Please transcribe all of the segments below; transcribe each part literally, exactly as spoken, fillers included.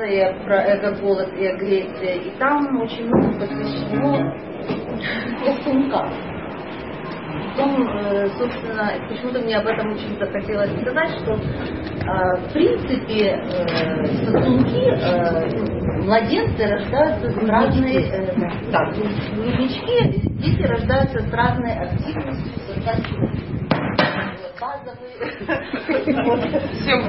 лекция про эго-голод и агрессия, и там очень много посвящено рисункам. Потом, собственно, почему-то мне об этом очень захотелось сказать, что в принципе сосунки, младенцы рождаются с разной, да, груднички, дети рождаются с разной активностью, достаточно базовые. Всем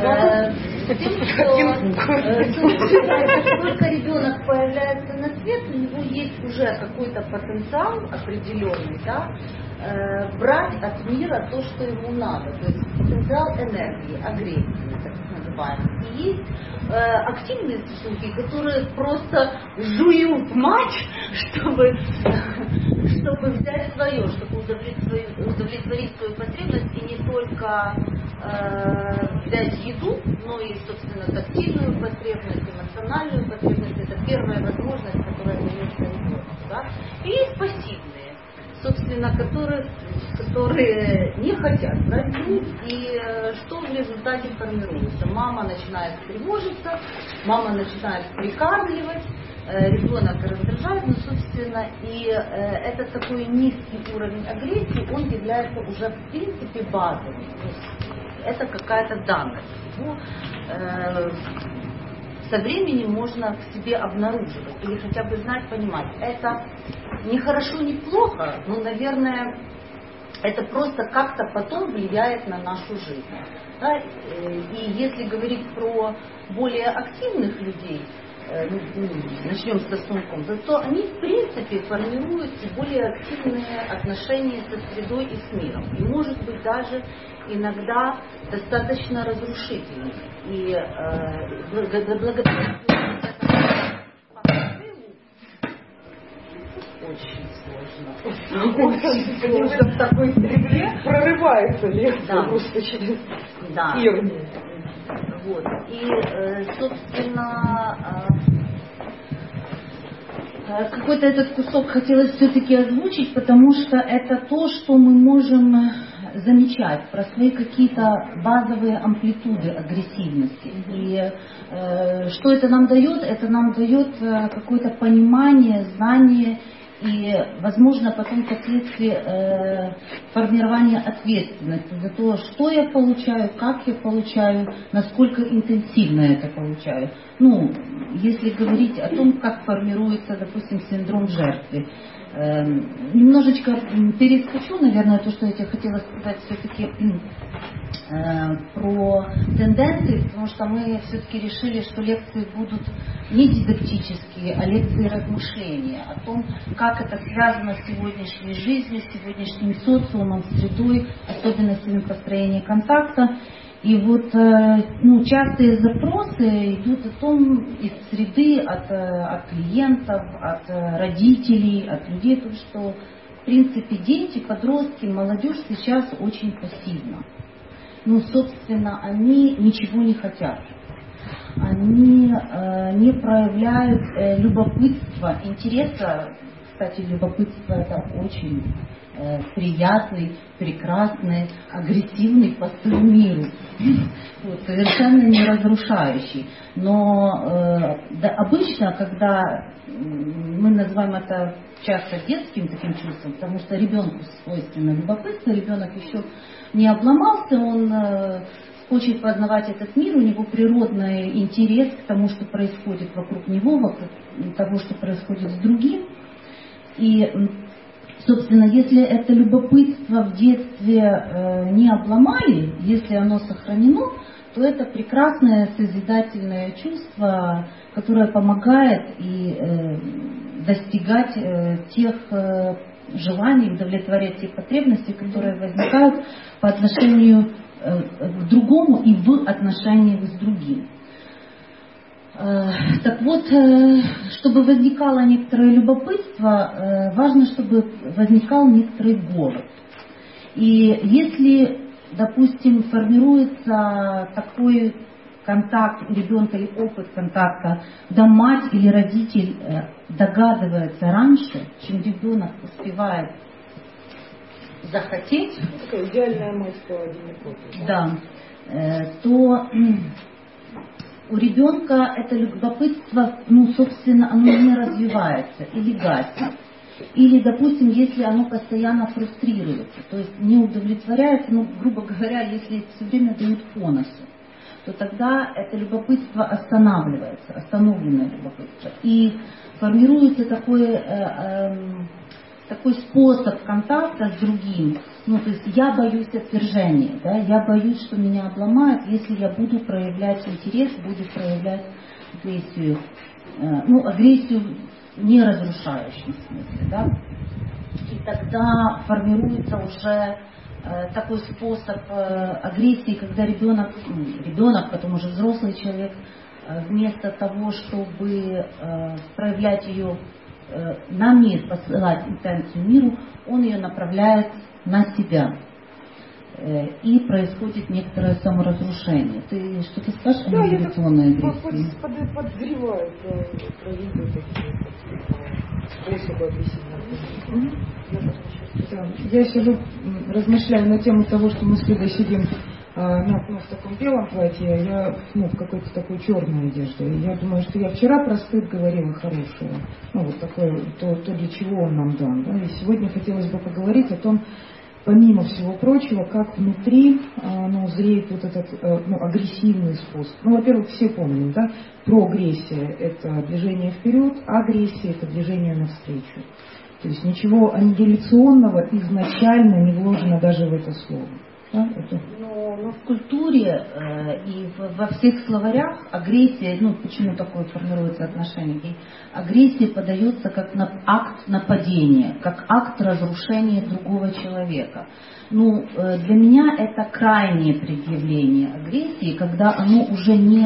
как только ребенок появляется на свет, у него есть уже какой-то потенциал определенный, да, брать от мира то, что ему надо. То есть потенциал энергии, агрессии, так называемый. И есть э, активные сосунки, которые просто жуют мать, чтобы, чтобы взять свое, чтобы удовлетворить, удовлетворить свою потребность, и не только э, взять еду, но и, собственно, тактильную потребность, эмоциональную потребность. Это первая возможность, которая дается ребенку. Да? И есть пассивные, собственно, которые, которые не хотят брать грудь, и э, что в результате формируется? Мама начинает тревожиться, мама начинает прикармливать, э, ребенок раздражает, но, собственно, и э, этот такой низкий уровень агрессии, он является уже, в принципе, базовым. То есть это какая-то данность. Ну, э, со временем можно в себе обнаруживать или хотя бы знать, понимать. Это не хорошо, не плохо, но, наверное, это просто как-то потом влияет на нашу жизнь. Да? И если говорить про более активных людей, начнем с сосунком, то они, в принципе, формируют более активные отношения со средой и с миром. И, может быть, даже иногда достаточно разрушительными. И э, благодаря очень сложно. Очень сложно в такой среде. Прорывается лекция просто через эфир. Вот. И, э, собственно, э, какой-то этот кусок хотелось все-таки озвучить, потому что это то, что мы можем замечать про свои какие-то базовые амплитуды агрессивности. И э, что это нам дает? Это нам дает э, какое-то понимание, знание и, возможно, потом впоследствии э, формирование ответственности за то, что я получаю, как я получаю, насколько интенсивно я это получаю. Ну, если говорить о том, как формируется, допустим, синдром жертвы. Э, немножечко перескочу, наверное, то, что я тебе хотела сказать все-таки э, про тенденции, потому что мы все-таки решили, что лекции будут не дидактические, а лекции размышления о том, как это связано с сегодняшней жизнью, с сегодняшним социумом, средой, особенностями построения контакта. И вот ну, частые запросы идут о том из среды, от, от клиентов, от родителей, от людей, то, что в принципе дети, подростки, молодежь сейчас очень пассивна. Ну, собственно, они ничего не хотят. Они э, не проявляют э, любопытства, интереса. Кстати, любопытство это очень э, приятный, прекрасный, агрессивный посыл миру. Вот, совершенно не разрушающий. Но э, да, обычно, когда мы называем это часто детским таким чувством, потому что ребенку свойственно любопытство, ребенок еще не обломался, он э, хочет познавать этот мир, у него природный интерес к тому, что происходит вокруг него, вокруг того, что происходит с другим. И, собственно, если это любопытство в детстве э, не обломали, если оно сохранено, то это прекрасное созидательное чувство, которое помогает и э, достигать э, тех э, желаний, удовлетворять те потребности, которые возникают по отношению к другому и в отношениях с другим. Так вот, чтобы возникало некоторое любопытство, важно, чтобы возникал некоторый голод. И если, допустим, формируется такой контакт у ребенка или опыт контакта, когда мать или родитель догадывается раньше, чем ребенок успевает захотеть, такая идеальная мать в холодильник. да, то у ребенка это любопытство, ну, собственно, оно не развивается или гаснет. Или, допустим, если оно постоянно фрустрируется, то есть не удовлетворяется, ну, грубо говоря, если все время дают по носу, то тогда это любопытство останавливается, остановленное любопытство. И формируется такой, э, э, такой способ контакта с другим. Ну, то есть я боюсь отвержения, да, я боюсь, что меня обломают, если я буду проявлять интерес, буду проявлять агрессию. Э, ну, агрессию не разрушающем смысле, да, и тогда формируется уже э, такой способ э, агрессии, когда ребенок, ну, ребенок, потом уже взрослый человек, э, вместо того, чтобы э, проявлять ее э, на мир, посылать интенцию миру, он ее направляет на себя. И происходит некоторое саморазрушение. Ты что-то скажешь о да, негативной агрессии? Под, под, подозреваю про, про видео такие способы агрессивной агрессии. Я сижу, размышляю на тему того, что мы с Людой сидим а, ну, ну, в таком белом платье, а я ну, в какой-то такой черной одежде. И я думаю, что я вчера про стыд говорила хорошее. Ну, вот такое, то, то для чего он нам дан. Да? И сегодня хотелось бы поговорить о том, помимо всего прочего, как внутри ну, зреет вот этот ну, агрессивный способ. Ну, во-первых, все помним, да, прогрессия – это движение вперед, агрессия – это движение навстречу. То есть ничего аннигиляционного изначально не вложено даже в это слово. Да? Это... Но, но в культуре э, и в, во всех словарях агрессия, ну почему такое формируется отношение, и агрессия подается как на, акт нападения, как акт разрушения другого человека. Ну, э, для меня это крайнее предъявление агрессии, когда оно уже не,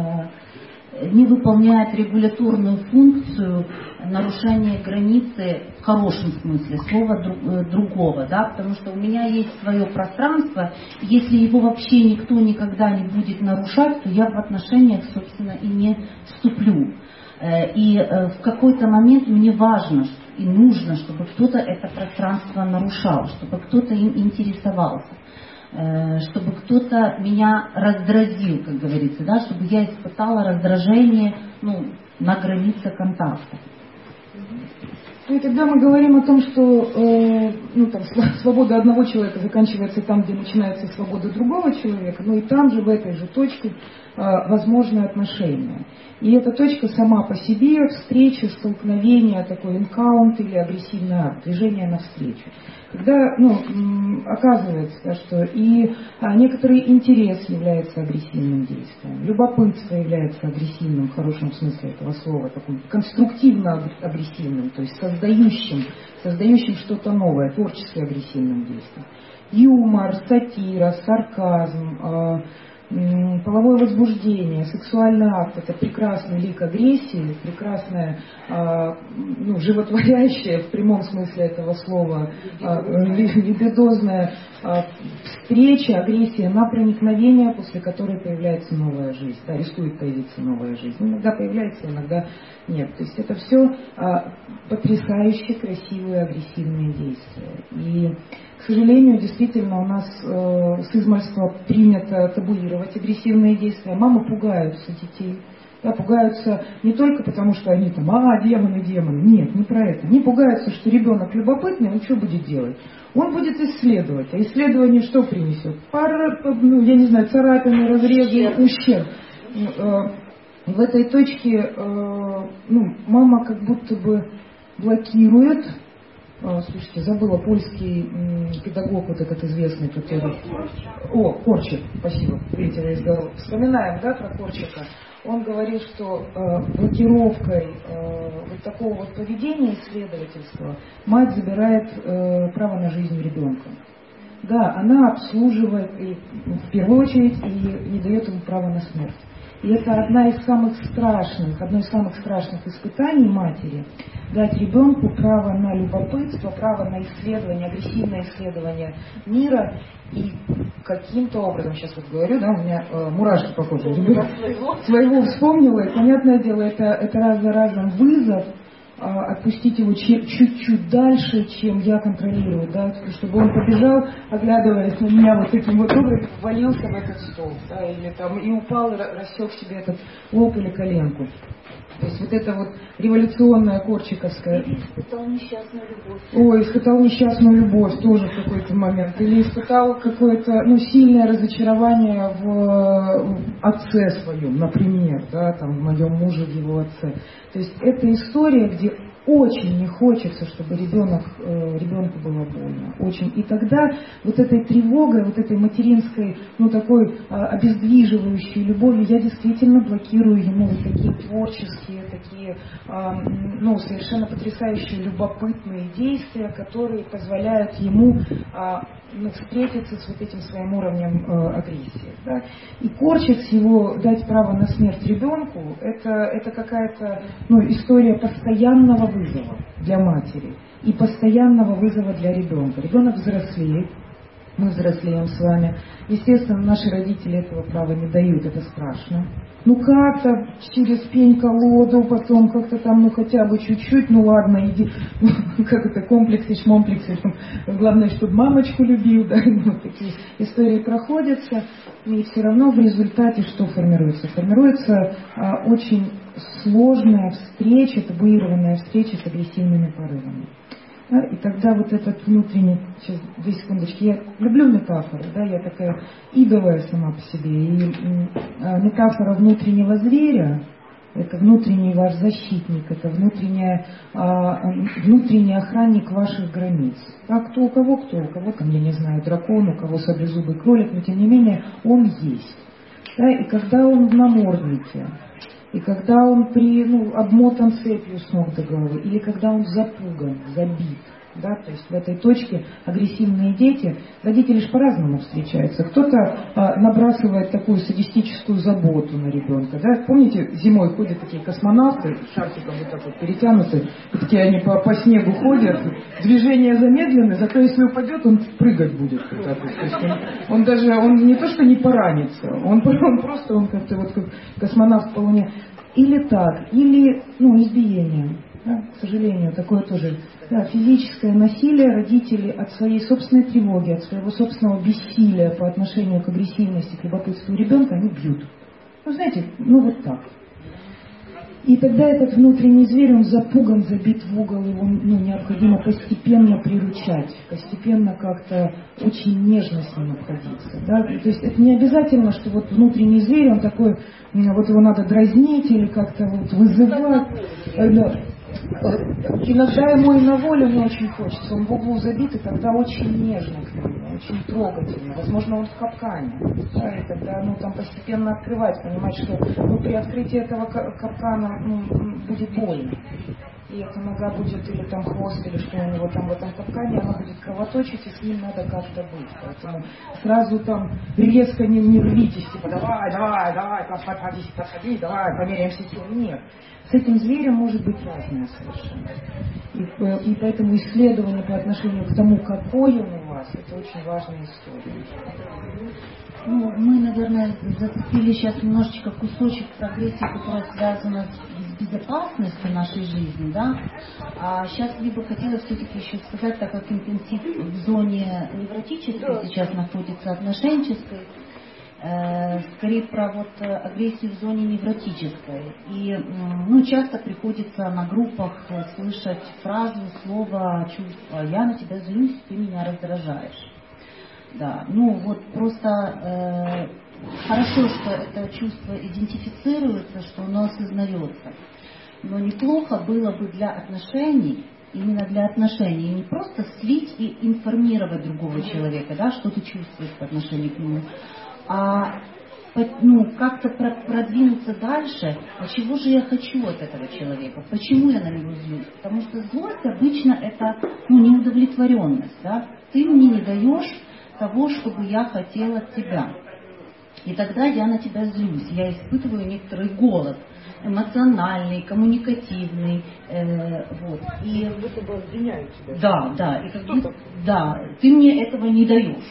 э, не выполняет регуляторную функцию нарушения границы в хорошем смысле слова друг, другого, да, потому что у меня есть свое пространство, если его вообще никто никогда не будет нарушать, то я в отношениях, собственно, и не вступлю. И в какой-то момент мне важно и нужно, чтобы кто-то это пространство нарушал, чтобы кто-то им интересовался, чтобы кто-то меня раздразил, как говорится, да, чтобы я испытала раздражение, ну, на границе контакта. Ну и тогда мы говорим о том, что э, ну, там, свобода одного человека заканчивается там, где начинается свобода другого человека, но и там же, в этой же точке, э, возможны отношения. И эта точка сама по себе, встреча, столкновение, такой энкаунт или агрессивный акт, движение навстречу. Когда ну, оказывается, да, что и а, некоторый интерес является агрессивным действием, любопытство является агрессивным, в хорошем смысле этого слова, таким конструктивно-агрессивным, то есть создающим, создающим что-то новое, творчески агрессивным действием. Юмор, сатира, сарказм, э, половое возбуждение, сексуальный акт – это прекрасный лик агрессии, прекрасная, э, ну, животворящая в прямом смысле этого слова, э, либидозная э, встреча, агрессия на проникновение, после которой появляется новая жизнь, да, рискует появиться новая жизнь. Иногда появляется, иногда нет. То есть это все э, потрясающе красивые агрессивные действия. И, к сожалению, действительно у нас э, с измальства принято табуировать агрессивные действия. Мамы пугаются детей. Да, пугаются не только потому, что они там, а, демоны, демоны. Нет, не про это. Они пугаются, что ребенок любопытный, он что будет делать? Он будет исследовать. А исследование что принесет? Пара, ну, я не знаю, царапины, разрезы, ущерб. В этой точке э, ну, мама как будто бы блокирует. Слушайте, забыла, польский м, педагог, вот этот известный, который... О, Корчик, спасибо, видите, я сказала. Вспоминаем, да, про Корчика. Он говорил, что э, блокировкой э, вот такого вот поведения исследовательского мать забирает э, право на жизнь ребенка. Да, она обслуживает, и, в первую очередь, и не дает ему право на смерть. И это одна из самых страшных, одно из самых страшных испытаний матери – дать ребенку право на любопытство, право на исследование, агрессивное исследование мира. И каким-то образом, сейчас вот говорю, да, у меня э, мурашки по коже, своего. своего вспомнила, и, понятное дело, это, это раз за разом вызов отпустить его чуть-чуть дальше, чем я контролирую, да, чтобы он побежал, оглядываясь на меня вот таким вот образом, ввалился в этот стол, да, или там и упал, и рассек себе этот лоб или коленку. То есть вот это вот революционная корчиковская... Или испытал несчастную любовь. Ой, испытал несчастную любовь тоже в какой-то момент. Или испытал какое-то, ну, сильное разочарование в отце своем, например, да, там, в моем муже, в его отце. То есть это история, где очень не хочется, чтобы ребенок, э, ребенку было больно. Очень. И тогда вот этой тревогой, вот этой материнской, ну, такой э, обездвиживающей любовью я действительно блокирую ему вот такие творческие, такие, э, ну, совершенно потрясающие, любопытные действия, которые позволяют ему э, ну, встретиться с вот этим своим уровнем э, агрессии. Да? И корчить его, дать право на смерть ребенку, это, это какая-то, ну, история постоянного вызова для матери и постоянного вызова для ребенка. Ребенок взрослеет, мы взрослеем с вами. Естественно, наши родители этого права не дают, это страшно. Ну как-то через пень-колоду, потом как-то там, ну хотя бы чуть-чуть, ну ладно, иди, ну, как это, комплексы, шмомплексы, главное, чтобы мамочку любил, да, ну, такие истории проходятся, и все равно в результате что формируется? Формируется а, очень сложная встреча, табуированная встреча с агрессивными порывами. Да, и тогда вот этот внутренний, сейчас, две секундочки, я люблю метафоры, да, я такая идовая сама по себе, и а, метафора внутреннего зверя, это внутренний ваш защитник, это внутренняя, а, внутренний охранник ваших границ. А кто у кого, кто у кого, там, я не знаю, дракон, у кого саблезубый кролик, но тем не менее он есть. Да, и когда он в наморднике, и когда он при, ну, обмотан цепью с ног до головы, или когда он запуган, забит, да, то есть в этой точке агрессивные дети, родители же по-разному встречаются. Кто-то а, набрасывает такую садистическую заботу на ребенка, да, помните, зимой ходят такие космонавты, шарфиком вот так вот перетянуты, и такие они по, по снегу ходят, движения замедлены, зато если упадет, он прыгать будет. Вот так вот. То есть он, он даже, он не то что не поранится, он, он просто, он как-то вот как космонавт по Луне. Или так, или, ну, избиение. Да, к сожалению, такое тоже. Да, физическое насилие родители от своей собственной тревоги, от своего собственного бессилия по отношению к агрессивности, к любопытству ребенка, они бьют. Ну, знаете, ну вот так. И тогда этот внутренний зверь, он запуган, забит в угол, его, ну, необходимо постепенно приручать, постепенно как-то очень нежно с ним обходиться. Да? То есть это не обязательно, что вот внутренний зверь, он такой, вот его надо дразнить или как-то вот вызывать. Да. Иногда ему и на волю не очень хочется, он в углу забит, и тогда очень нежно к нему, очень трогательно. Возможно, он в капкане. Да, и тогда, ну, там постепенно открывать, понимать, что, ну, при открытии этого капкана, ну, будет больно. И эта нога будет, или там хвост, или что у него там в этом капкане, она будет кровоточить, и с ним надо как-то быть. Поэтому сразу там резко не, не рвитесь, типа, давай, давай, давай, подходи, подходи, давай, померяемся силы. Нет. С этим зверем может быть разное совершенно. И, и поэтому исследование по отношению к тому, какой он у вас, это очень важная история. Ну, мы, наверное, зацепили сейчас немножечко кусочек прогрессии, которая связана с безопасностью нашей жизни, да. А сейчас либо хотела все-таки еще сказать, так как интенсив в зоне невротической сейчас находится, отношенческой, э, скорее про вот агрессию в зоне невротической. И, ну, часто приходится на группах слышать фразу, слово, чувство: «Я на тебя злюсь, ты меня раздражаешь». Да, ну вот просто э, хорошо, что это чувство идентифицируется, что оно осознается. Но неплохо было бы для отношений, именно для отношений, не просто слить и информировать другого человека, да, что ты чувствуешь по отношению к нему, а, ну, как-то продвинуться дальше, а чего же я хочу от этого человека, почему я на него злюсь. Потому что злость обычно это, ну, неудовлетворенность, да, ты мне не даешь того, чтобы я хотела от тебя. И тогда я на тебя злюсь, я испытываю некоторый голод, эмоциональный, коммуникативный, э, вот. И как будто бы обвиняют тебя. Да, да, и как будто, да, ты мне этого не даешь.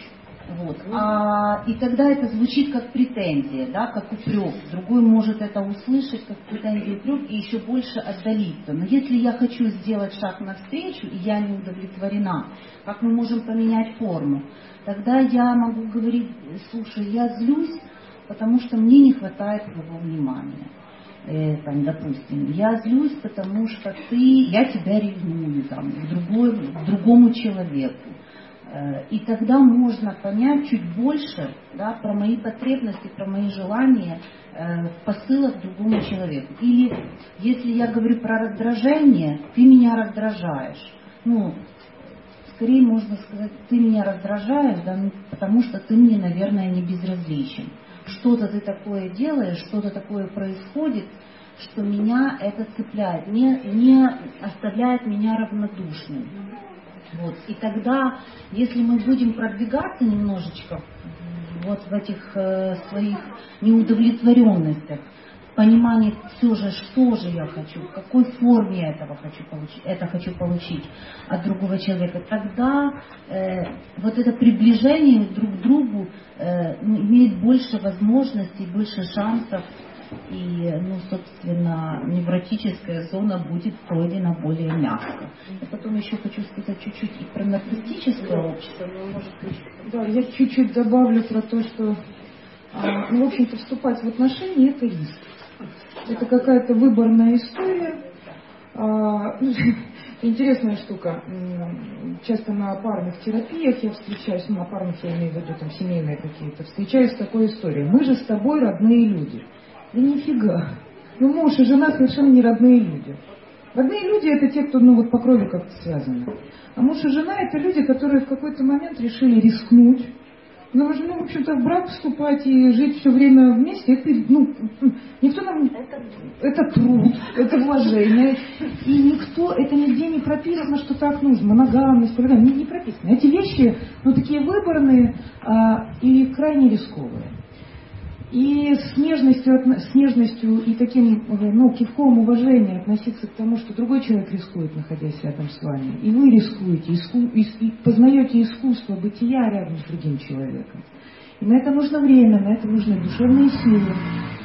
Вот. А, и тогда это звучит как претензия, да, как упрек. Другой может это услышать как претензию, упрек и еще больше отдалиться. Но если я хочу сделать шаг навстречу, и я не удовлетворена, как мы можем поменять форму? Тогда я могу говорить: слушай, я злюсь, потому что мне не хватает твоего внимания. Э, там, допустим, я злюсь, потому что ты, я тебя ревную там, к, другой, к другому человеку. И тогда можно понять чуть больше, да, про мои потребности, про мои желания э, в посылах к другому человеку. Или если я говорю про раздражение, ты меня раздражаешь. Ну, скорее можно сказать, ты меня раздражаешь, да, ну, потому что ты мне, наверное, не безразличен. Что-то ты такое делаешь, что-то такое происходит, что меня это цепляет, не, не оставляет меня равнодушным. Вот. И тогда, если мы будем продвигаться немножечко вот в этих э, своих неудовлетворенностях, понимании все же, что же я хочу, в какой форме я этого хочу получить, это хочу получить от другого человека, тогда э, вот это приближение друг к другу э, ну, имеет больше возможностей, больше шансов. И, ну, собственно, невротическая зона будет пройдена более мягко. И потом еще хочу сказать чуть-чуть и про нарциссическое общество. Да, я чуть-чуть добавлю про то, что, ну, в общем-то, вступать в отношения – это риск. Это какая-то выборная история. Интересная штука. Часто на парных терапиях я встречаюсь, ну, на парных я имею в виду там семейные какие-то, встречаюсь с такой историей. Мы же с тобой родные люди. Да нифига. Ну, муж и жена совершенно не родные люди. Родные люди – это те, кто, ну, вот по крови как-то связаны. А муж и жена – это люди, которые в какой-то момент решили рискнуть. Ну, мы же, ну, в общем-то, в брак вступать и жить все время вместе, это, ну, никто нам... Это, это труд, это вложение. И никто, это нигде не прописано, что так нужно. Моногамность, не, не прописано. Эти вещи, ну, такие выборные а, и крайне рисковые. И с нежностью, с нежностью и таким, ну, кивком уважения относиться к тому, что другой человек рискует, находясь рядом с вами. И вы рискуете, иску, и познаете искусство бытия рядом с другим человеком. И на это нужно время, на это нужны душевные силы.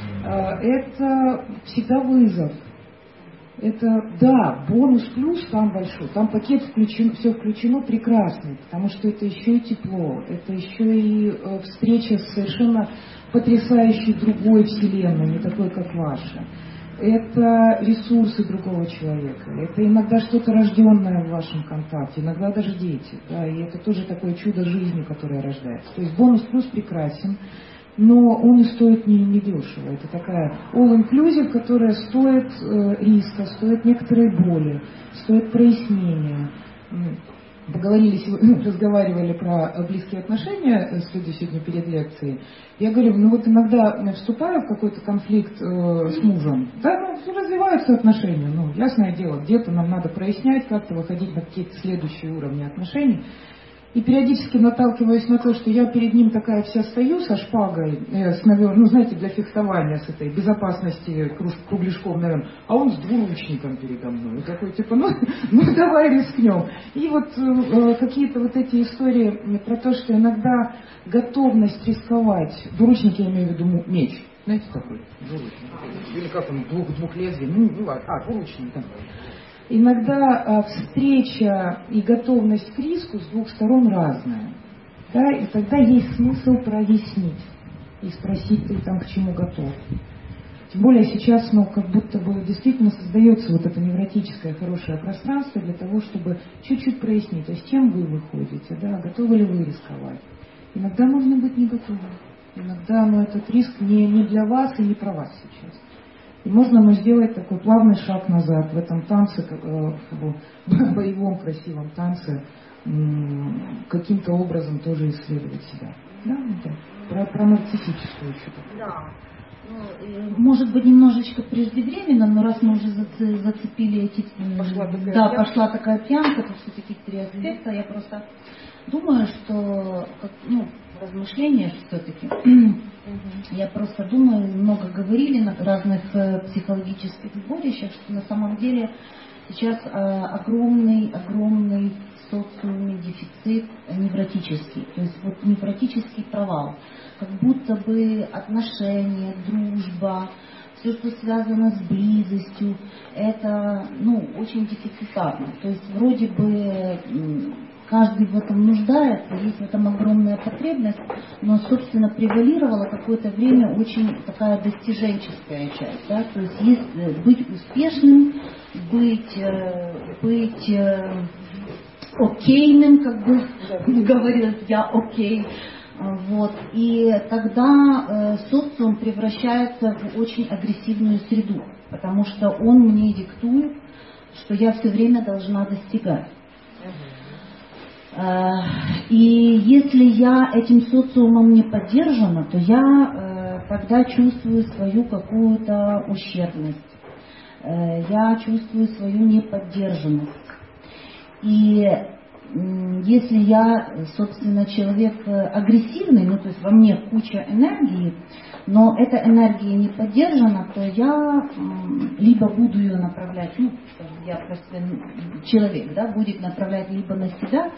Это всегда вызов. Это, да, бонус плюс там большой, там пакет включен, все включено прекрасный, потому что это еще и тепло, это еще и э, встреча с совершенно потрясающей другой вселенной, не такой, как ваша. Это ресурсы другого человека, это иногда что-то рожденное в вашем контакте, иногда даже дети, да, и это тоже такое чудо жизни, которое рождается. То есть бонус плюс прекрасен. Но он и стоит не, не дешево. Это такая all-inclusive, которая стоит э, риска, стоит некоторой боли, стоит прояснения. Поговорили, разговаривали про близкие отношения с людьми сегодня перед лекцией. Я говорю, ну вот иногда вступаю в какой-то конфликт э, с мужем, да, ну, развиваются отношения, ну, ясное дело, где-то нам надо прояснять, как-то выходить на какие-то следующие уровни отношений. И периодически наталкиваюсь на то, что я перед ним такая вся стою со шпагой, э, с, ну, знаете, для фехтования с этой безопасности кругляшком, наверное, а он с двуручником передо мной. И такой, типа, ну, ну давай рискнем. И вот э, какие-то вот эти истории про то, что иногда готовность рисковать, двуручник я имею в виду меч, знаете, такой, двуручник, или как он, двух, двух лезвий, ну, ну ладно, а, двуручник, да. Иногда а, встреча и готовность к риску с двух сторон разная. Да? И тогда есть смысл прояснить и спросить, ты там к чему готов. Тем более сейчас, ну, как будто бы действительно создается вот это невротическое хорошее пространство для того, чтобы чуть-чуть прояснить, то есть чем вы выходите, да? Готовы ли вы рисковать. Иногда можно быть не готовым. Иногда, ну, этот риск не, не для вас и не про вас сейчас. И можно, ну, сделать такой плавный шаг назад в этом танце, в боевом красивом танце, каким-то образом тоже исследовать себя. Да, да. Про, про нарциссическую что-то. Да. Ну, может быть, немножечко преждевременно, но раз мы уже зацепили эти... Пошла такая да, пьянка. пошла такая пьянка, то все-таки три аспекта. Я просто думаю, что, ну, размышления все-таки. Я просто думаю, много говорили на разных психологических сборищах, что на самом деле сейчас огромный, огромный в социуме дефицит невротический. То есть вот невротический провал. Как будто бы отношения, дружба, все, что связано с близостью, это ну, очень дефицитарно. То есть вроде бы каждый в этом нуждается, есть в этом огромная потребность, но, собственно, превалировала какое-то время очень такая достиженческая часть. Да? То есть, есть быть успешным, быть, быть окейным, как бы говорилось, я окей. Вот. И тогда э, социум превращается в очень агрессивную среду, потому что он мне диктует, что я все время должна достигать. Э, и если я этим социумом не поддержана, то я э, тогда чувствую свою какую-то ущербность, э, я чувствую свою неподдержанность. И если я, собственно, человек агрессивный, ну, то есть во мне куча энергии, но эта энергия не поддержана, то я либо буду ее направлять, ну, я просто человек, да, будет направлять либо на себя,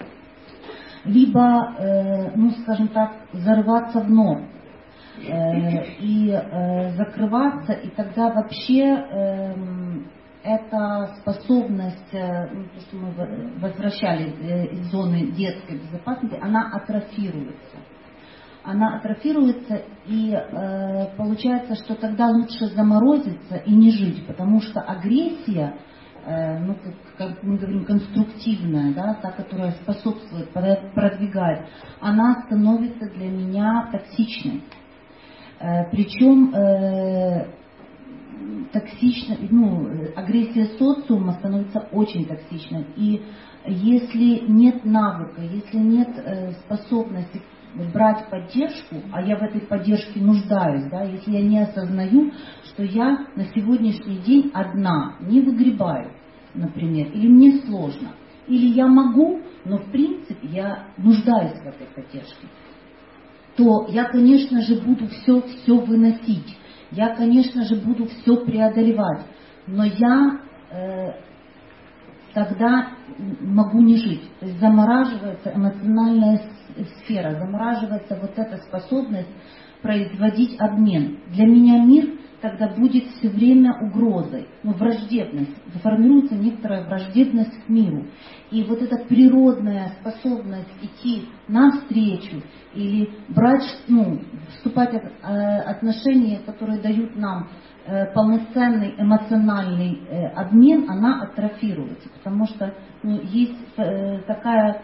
либо, э, ну, скажем так, зарываться в норм э, и э, закрываться, и тогда вообще э, эта способность, ну, то, что мы возвращали из зоны детской безопасности, она атрофируется. Она атрофируется, и э, получается, что тогда лучше заморозиться и не жить, потому что агрессия, э, ну, как, как мы говорим, конструктивная, да, та, которая способствует, продвигает, она становится для меня токсичной. Э, причем э, токсично, ну, агрессия социума становится очень токсичной. И если нет навыка, если нет э, способности брать поддержку, а я в этой поддержке нуждаюсь, да, если я не осознаю, что я на сегодняшний день одна, не выгребаю, например, или мне сложно, или я могу, но в принципе я нуждаюсь в этой поддержке, то я, конечно же, буду все, все выносить. Я, конечно же, буду все преодолевать, но я э, тогда могу не жить. То есть замораживается эмоциональная сфера, замораживается вот эта способность производить обмен. Для меня мир тогда будет все время угрозой, ну, враждебность. Формируется некоторая враждебность к миру. И вот эта природная способность идти навстречу или брать, ну, вступать в отношения, которые дают нам полноценный эмоциональный обмен, она атрофируется. Потому что ну, есть такая,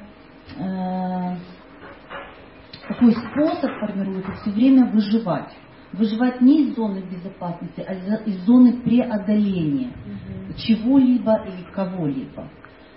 такой способ формируется все время выживать. Выживать не из зоны безопасности, а из зоны преодоления угу. чего-либо или кого-либо.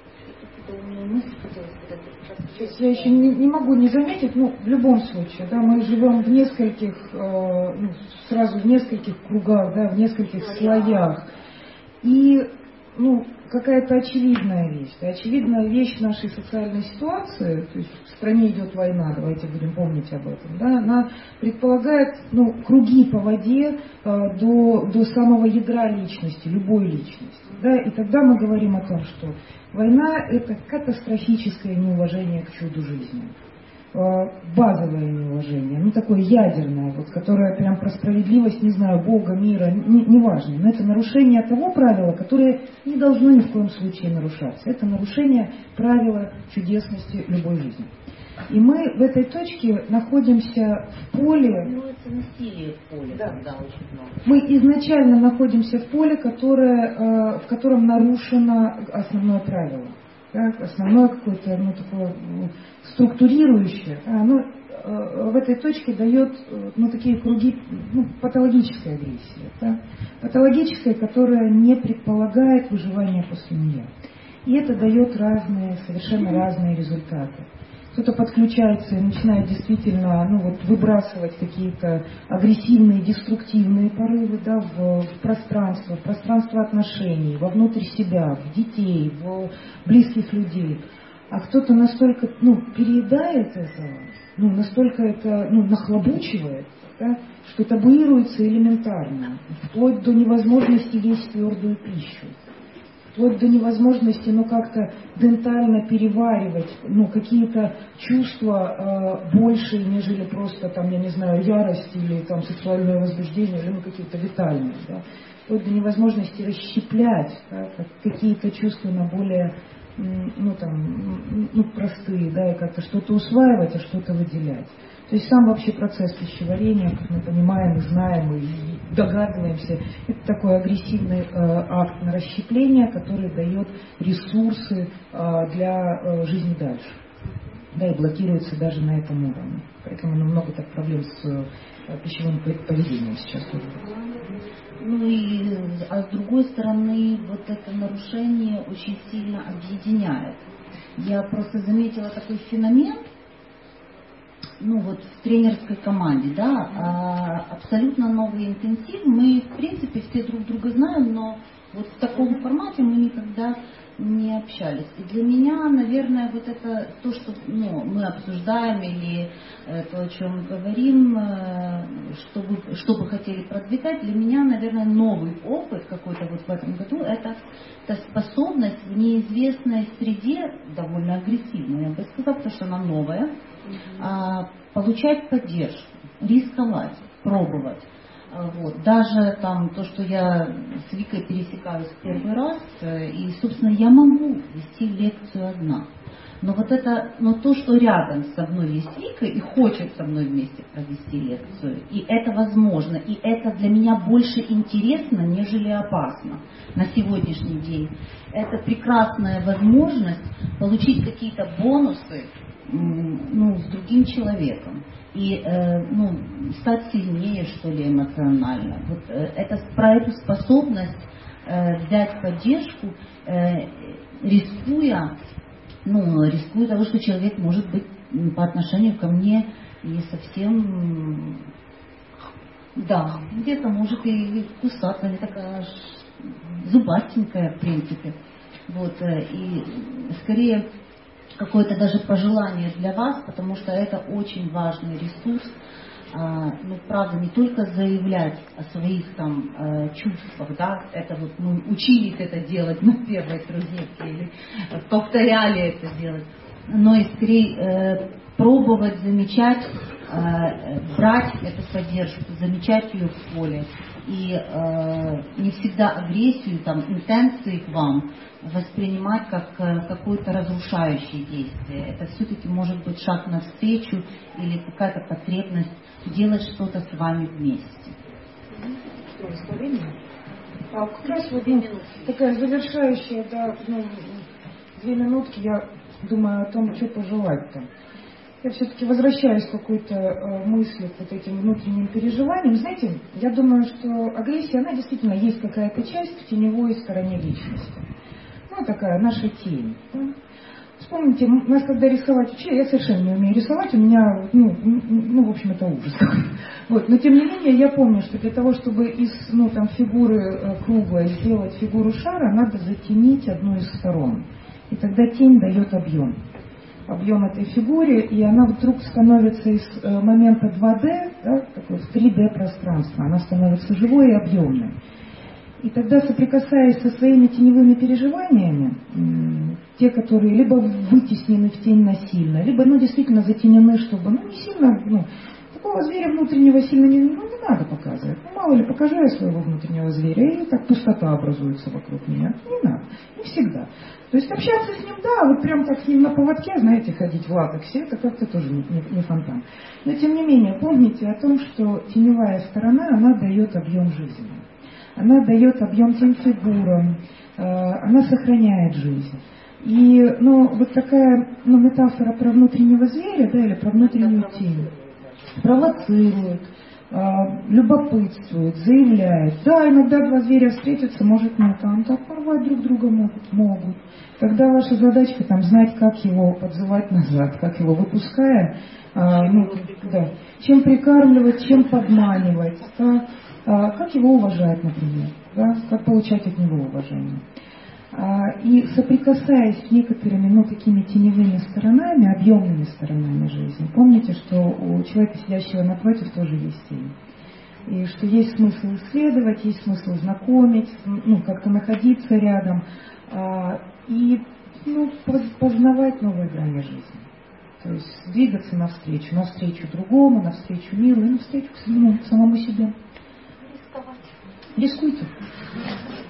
Я еще не, не могу не заметить, ну, в любом случае, да, мы живем в нескольких, э, ну, сразу в нескольких кругах, да, в нескольких слоях. И, ну, какая-то очевидная вещь. Да, очевидная вещь нашей социальной ситуации, то есть в стране идет война, давайте будем помнить об этом, да, она предполагает, ну, круги по воде э, до, до самого ядра личности, любой личности. Да, и тогда мы говорим о том, что война – это катастрофическое неуважение к чуду жизни. Базовое неуважение, ну такое ядерное, вот, которое прям про справедливость, не знаю, Бога, мира, не, не важно. Но это нарушение того правила, которое не должно ни в коем случае нарушаться. Это нарушение правила чудесности любой жизни. И мы в этой точке находимся в поле... Ну, это насилие в поле, да, да, очень много. Мы изначально находимся в поле, которое, в котором нарушено основное правило. Да, основное какое-то, ну, такое ну, структурирующее, оно э, в этой точке дает ну, такие круги ну, патологической агрессии. Да? Патологической, которая не предполагает выживания после нее. И это дает разные, совершенно разные результаты. Кто-то подключается и начинает действительно ну, вот, выбрасывать какие-то агрессивные, деструктивные порывы да, в, в пространство, в пространство отношений, вовнутрь себя, в детей, в близких людей. А кто-то настолько ну, переедает этого, ну, настолько это ну, нахлобучивает, да, что табуируется элементарно, вплоть до невозможности есть твердую пищу, вплоть до невозможности ну, как-то дентально переваривать ну, какие-то чувства э, большие, нежели просто, там, я не знаю, ярость или там, сексуальное возбуждение, или ну, какие-то витальные. Да, вплоть до невозможности расщеплять да, какие-то чувства на более ну, там, ну, простые, да, и как-то что-то усваивать, а что-то выделять. То есть сам вообще процесс пищеварения, как мы понимаем и знаем, и догадываемся, это такой агрессивный э, акт на расщепление, который дает ресурсы э, для э, жизни дальше. Да, и блокируется даже на этом уровне. Поэтому ну, много так проблем с э, пищевым поведением сейчас. Ну и а с другой стороны, вот это нарушение очень сильно объединяет. Я просто заметила такой феномен, ну вот в тренерской команде, да, а, абсолютно новый интенсив. Мы, в принципе, все друг друга знаем, но вот в таком формате мы никогда не общались. И для меня, наверное, вот это то, что ну, мы обсуждаем или э, то, о чем мы говорим, э, что, бы, что бы хотели продвигать, для меня, наверное, новый опыт какой-то вот в этом году, это, это способность в неизвестной среде, довольно агрессивной, я бы сказала, потому что она новая, а, получать поддержку, рисковать, пробовать. Вот. Даже там то, что я с Викой пересекаюсь в первый раз, и, собственно, я могу вести лекцию одна. Но вот это, но то, что рядом со мной есть Вика и хочет со мной вместе провести лекцию, и это возможно, и это для меня больше интересно, нежели опасно на сегодняшний день. Это прекрасная возможность получить какие-то бонусы ну, с другим человеком. И э, ну, стать сильнее, что ли, эмоционально. Вот, э, это про эту способность э, взять поддержку, э, рискуя, ну, рискуя того, что человек может быть по отношению ко мне не совсем, да, где-то может и кусаться, не такая зубастенькая, в принципе. Вот, э, и скорее какое-то даже пожелание для вас, потому что это очень важный ресурс, а, ну, правда, не только заявлять о своих там э, чувствах, да, это вот мы учились это делать на первой трехдневке или повторяли это делать, но и скорее э, пробовать замечать, э, брать эту поддержку, замечать ее в поле, и э, не всегда агрессию, там, интенции к вам воспринимать как какое-то разрушающее действие. Это все-таки может быть шаг навстречу или какая-то потребность делать что-то с вами вместе. А как раз вот ну, такая завершающая, да, ну, две минутки, я думаю о том, что пожелать-то. Я все-таки возвращаюсь к какой-то э, мысли, к вот этим внутренним переживаниям. Знаете, я думаю, что агрессия, она действительно есть какая-то часть в теневой стороне личности. Ну, такая наша тень. Да? Вспомните, нас когда рисовать учили, я совершенно не умею рисовать, у меня, ну, ну в общем, это ужас. Вот. Но, тем не менее, я помню, что для того, чтобы из ну, там, фигуры э, круга сделать фигуру шара, надо затенить одну из сторон. И тогда тень дает объем. Объем этой фигуре, и она вдруг становится из э, момента два дэ, да, такой в три дэ пространство, она становится живой и объемной. И тогда, соприкасаясь со своими теневыми переживаниями, те, которые либо вытеснены в тень насильно, либо ну, действительно затенены, чтобы ну, не сильно, ну, такого зверя внутреннего сильно не, ну, не надо показывать. Ну, мало ли, покажу я своего внутреннего зверя, и так пустота образуется вокруг меня. Не надо, не всегда. То есть общаться с ним, да, вот прям так с ним на поводке, знаете, ходить в латексе, это как-то тоже не, не, не фонтан. Но тем не менее, помните о том, что теневая сторона, она дает объем жизни. Она дает объем тем фигурам, э, она сохраняет жизнь. И, ну, вот такая, ну, метафора про внутреннего зверя, да, или про внутреннюю тень, провоцирует, э, любопытствует, заявляет. Да, иногда два зверя встретятся, может, ну, там, так порвать друг друга могут, могут. Когда ваша задачка, там, знать, как его подзывать назад, как его выпуская, э, ну, да, чем прикармливать, чем подманивать, да, как его уважать, например, да? Как получать от него уважение. И соприкасаясь с некоторыми, ну, такими теневыми сторонами, объемными сторонами жизни, помните, что у человека, сидящего напротив, тоже есть тень. И что есть смысл исследовать, есть смысл знакомить, ну, как-то находиться рядом и, ну, познавать новые грани жизни. То есть двигаться навстречу, навстречу другому, навстречу миру и навстречу к самому, к самому себе. Рисковать. Рискуйте.